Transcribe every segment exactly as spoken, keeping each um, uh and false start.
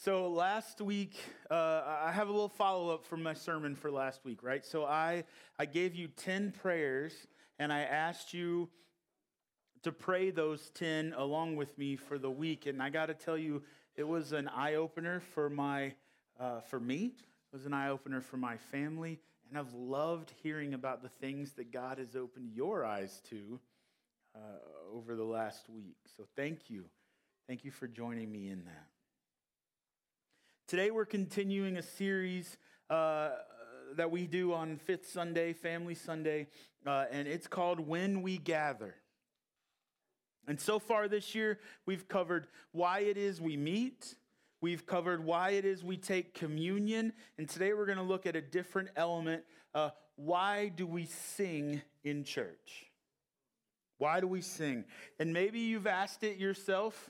So last week, uh, I have a little follow-up from my sermon for last week, right? So I, I gave you ten prayers, and I asked you to pray those ten along with me for the week. And I got to tell you, it was an eye-opener for my, uh, for me. It was an eye-opener for my family. And I've loved hearing about the things that God has opened your eyes to uh, over the last week. So thank you. Thank you for joining me in that. Today we're continuing a series uh, that we do on Fifth Sunday, Family Sunday, uh, and it's called When We Gather. And so far this year, we've covered why it is we meet. We've covered why it is we take communion. And today we're going to look at a different element. Uh, why do we sing in church? Why do we sing? And maybe you've asked it yourself.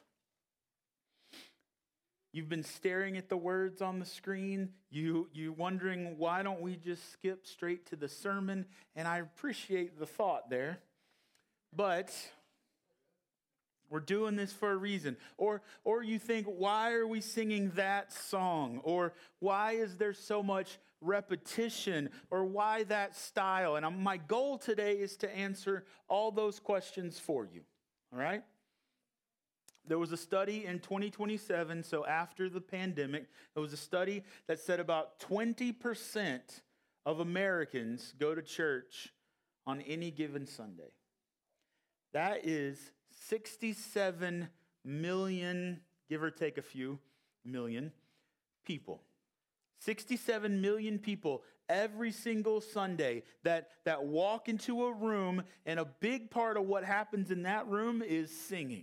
You've been staring at the words on the screen. You, you wondering, why don't we just skip straight to the sermon? And I appreciate the thought there. But we're doing this for a reason. Or, or you think, why are we singing that song? Or why is there so much repetition? Or why that style? And I'm, my goal today is to answer all those questions for you. All right? There was a study in twenty twenty-seven, so after the pandemic, there was a study that said about twenty percent of Americans go to church on any given Sunday. That is sixty-seven million, give or take a few million, people. sixty-seven million people every single Sunday that, that walk into a room, and a big part of what happens in that room is singing.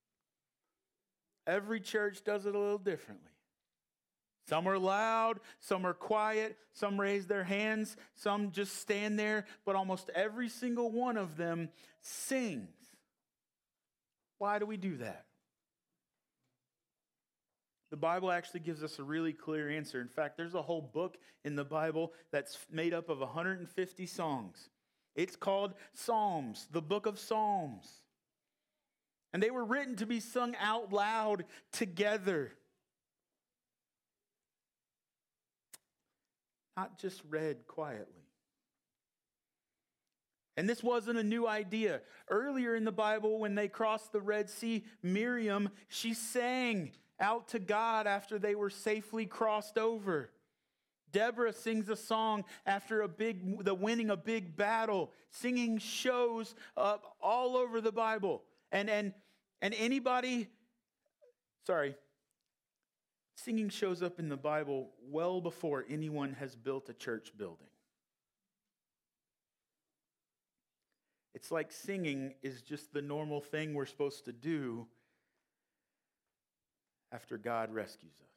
Every church does it a little differently. Some are loud, some are quiet, some raise their hands, some just stand there, but almost every single one of them sings. Why do we do that? The Bible actually gives us a really clear answer. In fact, there's a whole book in the Bible that's made up of one hundred fifty songs. It's called Psalms, the book of Psalms. And they were written to be sung out loud together. Not just read quietly. And this wasn't a new idea. Earlier in the Bible, when they crossed the Red Sea, Miriam, she sang out to God after they were safely crossed over. Deborah sings a song after a big, the winning a big battle. Singing shows up all over the Bible. And, and, and anybody, sorry, singing shows up in the Bible well before anyone has built a church building. It's like singing is just the normal thing we're supposed to do after God rescues us.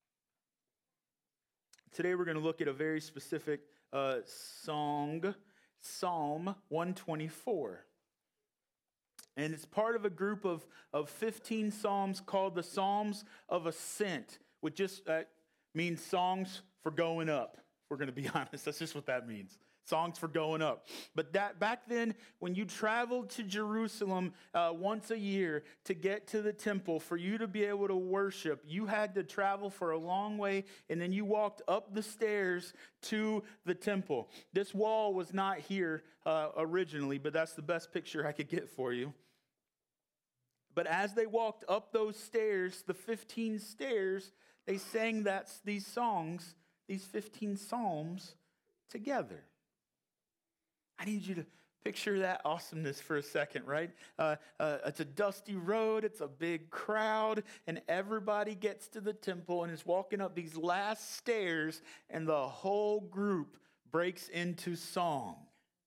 Today we're going to look at a very specific uh, song, Psalm one twenty-four. And it's part of a group of, of fifteen psalms called the Psalms of Ascent, which just uh, means songs for going up. If we're going to be honest, that's just what that means. Songs for going up. But that back then, when you traveled to Jerusalem uh, once a year to get to the temple, for you to be able to worship, you had to travel for a long way, and then you walked up the stairs to the temple. This wall was not here uh, originally, but that's the best picture I could get for you. But as they walked up those stairs, the fifteen stairs, they sang that, these songs, these fifteen psalms together. I need you to picture that awesomeness for a second, right? Uh, uh, it's a dusty road, it's a big crowd, and everybody gets to the temple and is walking up these last stairs, and the whole group breaks into song.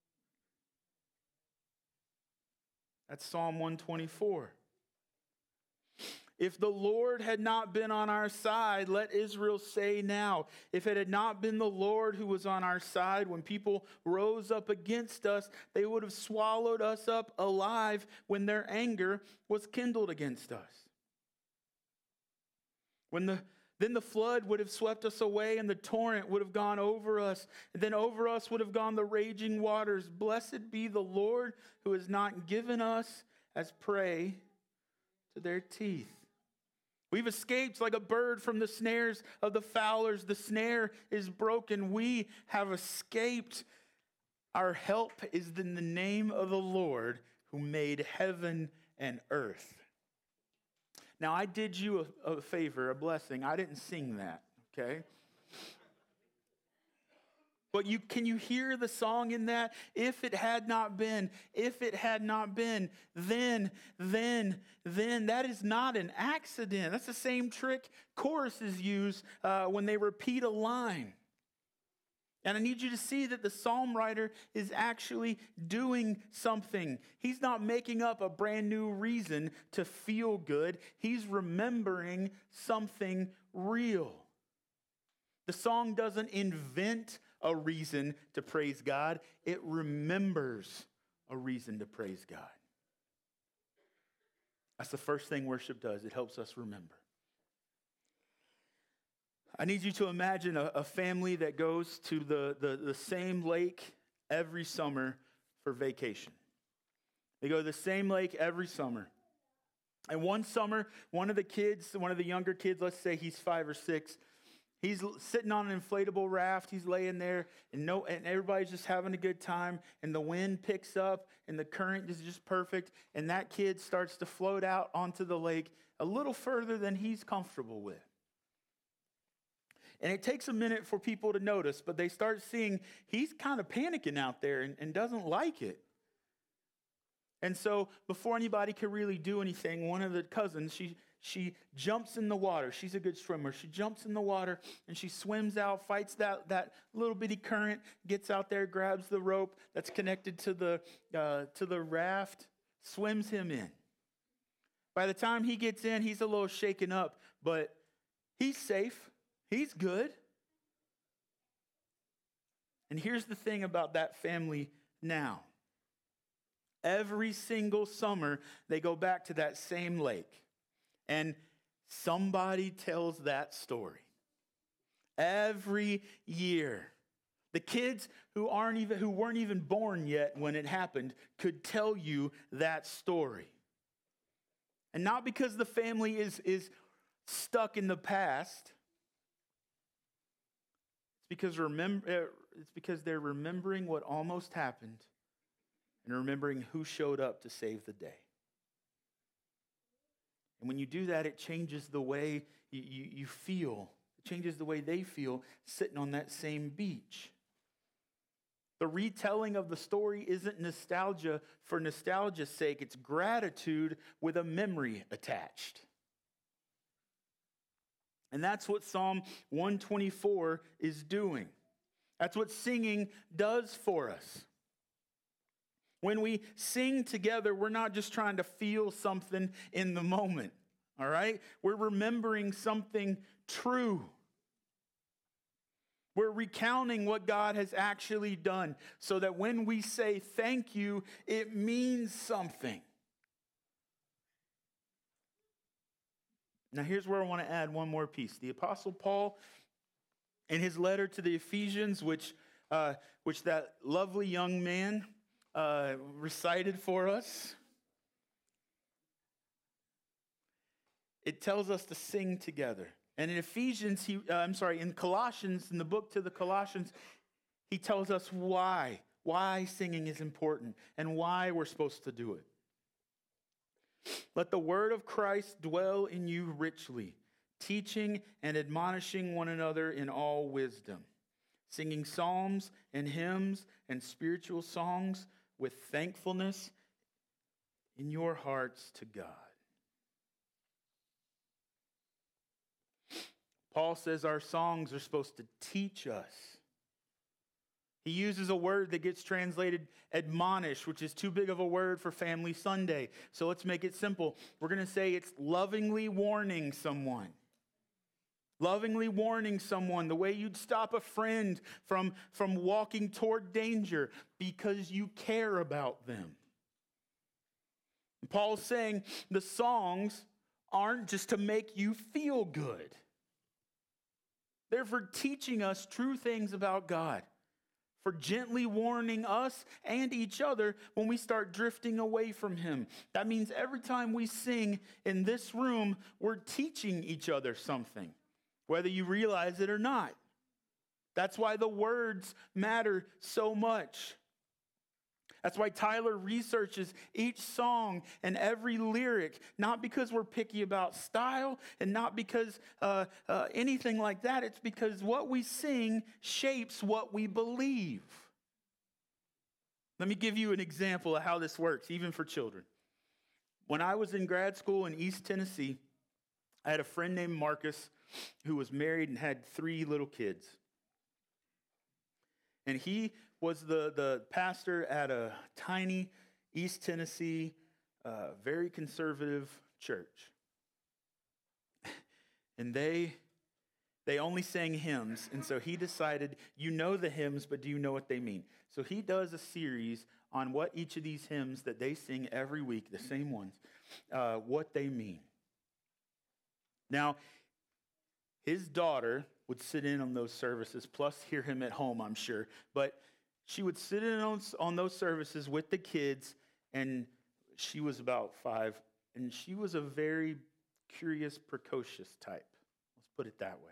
That's Psalm one twenty-four. If the Lord had not been on our side, let Israel say now. If it had not been the Lord who was on our side, when people rose up against us, they would have swallowed us up alive when their anger was kindled against us. When the Then the flood would have swept us away, and the torrent would have gone over us. And then over us would have gone the raging waters. Blessed be the Lord who has not given us as prey to their teeth. We've escaped like a bird from the snares of the fowlers. The snare is broken. We have escaped. Our help is in the name of the Lord who made heaven and earth. Now, I did you a, a favor, a blessing. I didn't sing that, okay? But you can you hear the song in that? If it had not been, if it had not been, then, then, then. That is not an accident. That's the same trick choruses use uh, when they repeat a line. And I need you to see that the psalm writer is actually doing something. He's not making up a brand new reason to feel good. He's remembering something real. The song doesn't invent a reason to praise God. It remembers a reason to praise God. That's the first thing worship does. It helps us remember. I need you to imagine a, a family that goes to the, the, the same lake every summer for vacation. They go to the same lake every summer. And one summer, one of the kids, one of the younger kids, let's say he's five or six, he's sitting on an inflatable raft. He's laying there, and no, and everybody's just having a good time. And the wind picks up, and the current is just perfect. And that kid starts to float out onto the lake a little further than he's comfortable with. And it takes a minute for people to notice, but they start seeing he's kind of panicking out there and, and doesn't like it. And so before anybody could really do anything, one of the cousins, she she jumps in the water. She's a good swimmer. She jumps in the water and she swims out, fights that, that little bitty current, gets out there, grabs the rope that's connected to the uh, to the raft, swims him in. By the time he gets in, he's a little shaken up, but he's safe. He's good. And here's the thing about that family now. Every single summer, they go back to that same lake. And somebody tells that story. Every year. The kids who aren't even who weren't even born yet when it happened could tell you that story. And not because the family is, is stuck in the past. It's because remember it's because they're remembering what almost happened and remembering who showed up to save the day. And when you do that, it changes the way you, you, you feel. It changes the way they feel sitting on that same beach. The retelling of the story isn't nostalgia for nostalgia's sake. It's gratitude with a memory attached. And that's what Psalm one twenty-four is doing. That's what singing does for us. When we sing together, we're not just trying to feel something in the moment, all right? We're remembering something true. We're recounting what God has actually done so that when we say thank you, it means something. Now, here's where I want to add one more piece. The Apostle Paul, in his letter to the Ephesians, which, uh, which that lovely young man uh, recited for us, it tells us to sing together. And in Ephesians, he, uh, I'm sorry, in Colossians, in the book to the Colossians, he tells us why, why singing is important and why we're supposed to do it. Let the word of Christ dwell in you richly, teaching and admonishing one another in all wisdom, singing psalms and hymns and spiritual songs with thankfulness in your hearts to God. Paul says our songs are supposed to teach us. He uses a word that gets translated admonish, which is too big of a word for Family Sunday. So let's make it simple. We're going to say it's lovingly warning someone. Lovingly warning someone the way you'd stop a friend from, from walking toward danger because you care about them. And Paul's saying the songs aren't just to make you feel good. They're for teaching us true things about God. for gently warning us and each other when we start drifting away from him. That means every time we sing in this room, we're teaching each other something, whether you realize it or not. That's why the words matter so much. That's why Tyler researches each song and every lyric, not because we're picky about style and not because uh, uh, anything like that. It's because what we sing shapes what we believe. Let me give you an example of how this works, even for children. When I was in grad school in East Tennessee, I had a friend named Marcus who was married and had three little kids. And he was the, the pastor at a tiny East Tennessee, uh, very conservative church. And they they only sang hymns. And so he decided, you know the hymns, but do you know what they mean? So he does a series on what each of these hymns that they sing every week, the same ones, uh, what they mean. Now, his daughter would sit in on those services, plus hear him at home, I'm sure. But she would sit in on, on those services with the kids, and she was about five, and she was a very curious, precocious type. Let's put it that way.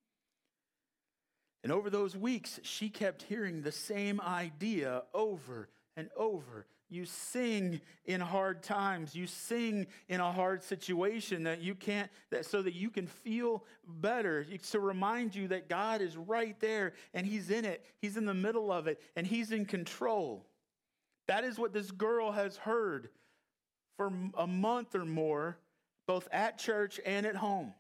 And over those weeks, she kept hearing the same idea over and over. You sing in hard times. You sing in a hard situation that you can't, that so that you can feel better. It's to remind you that God is right there and he's in it. He's in the middle of it and he's in control. That is what this girl has heard for a month or more, both at church and at home.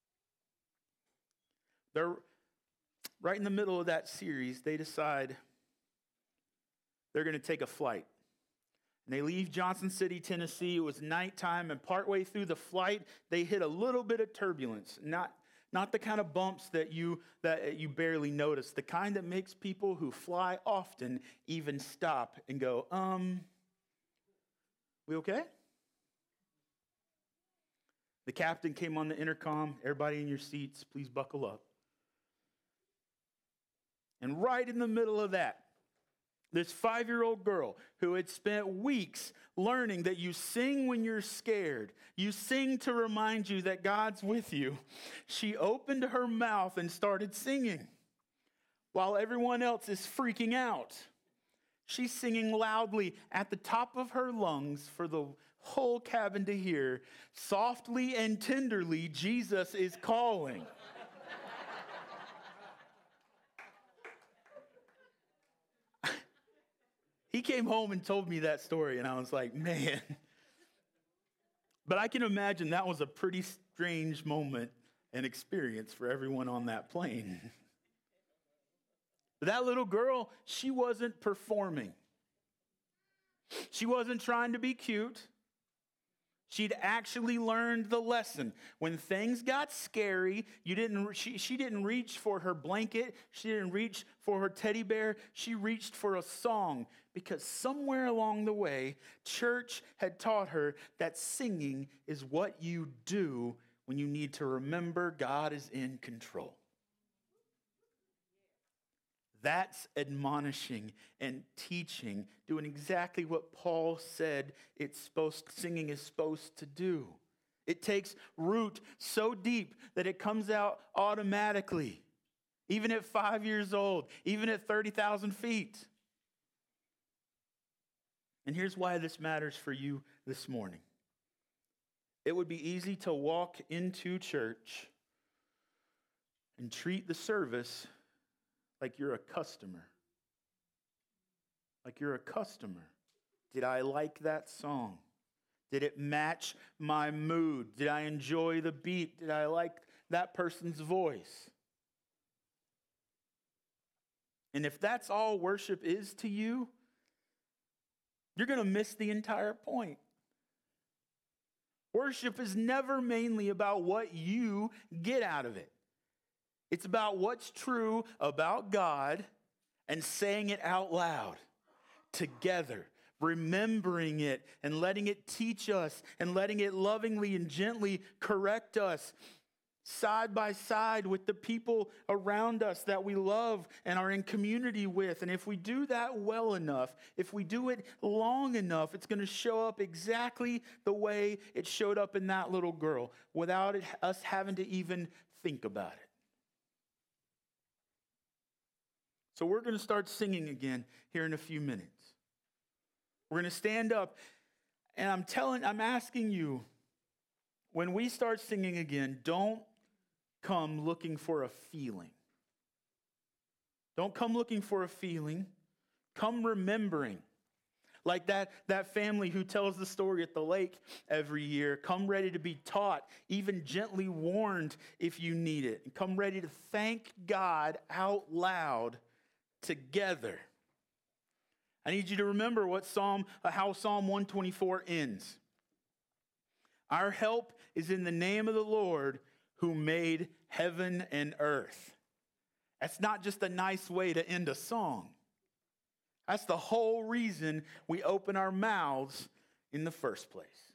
They're right in the middle of that series. They decide they're going to take a flight. And they leave Johnson City, Tennessee. It was nighttime, and partway through the flight, they hit a little bit of turbulence. Not, not the kind of bumps that you, that you barely notice, the kind that makes people who fly often even stop and go, um, we okay? The captain came on the intercom. Everybody in your seats, please buckle up. And right in the middle of that, this five-year-old girl who had spent weeks learning that you sing when you're scared, you sing to remind you that God's with you, she opened her mouth and started singing while everyone else is freaking out. She's singing loudly at the top of her lungs for the whole cabin to hear. Softly and tenderly, Jesus is calling. He came home and told me that story, and I was like, man. But I can imagine that was a pretty strange moment and experience for everyone on that plane. But that little girl, she wasn't performing. She wasn't trying to be cute. She'd actually learned the lesson. When things got scary, you didn't. She, she didn't reach for her blanket. She didn't reach for her teddy bear. She reached for a song because somewhere along the way, church had taught her that singing is what you do when you need to remember God is in control. That's admonishing and teaching, doing exactly what Paul said it's supposed, singing is supposed to do. It takes root so deep that it comes out automatically, even at five years old, even at thirty thousand feet. And here's why this matters for you this morning. It would be easy to walk into church and treat the service like you're a customer. Like you're a customer. Did I like that song? Did it match my mood? Did I enjoy the beat? Did I like that person's voice? And if that's all worship is to you, you're going to miss the entire point. Worship is never mainly about what you get out of it. It's about what's true about God and saying it out loud together, remembering it and letting it teach us and letting it lovingly and gently correct us. side by side with the people around us that we love and are in community with. And if we do that well enough, if we do it long enough, it's going to show up exactly the way it showed up in that little girl without it, us having to even think about it. So we're going to start singing again here in a few minutes. We're going to stand up, and I'm telling, I'm asking you, when we start singing again, don't come looking for a feeling. Don't come looking for a feeling. Come remembering. Like that, that family who tells the story at the lake every year. Come ready to be taught, even gently warned if you need it. And come ready to thank God out loud together. I need you to remember what Psalm, how Psalm one twenty-four ends. Our help is in the name of the Lord who made heaven and earth. That's not just a nice way to end a song. That's the whole reason we open our mouths in the first place.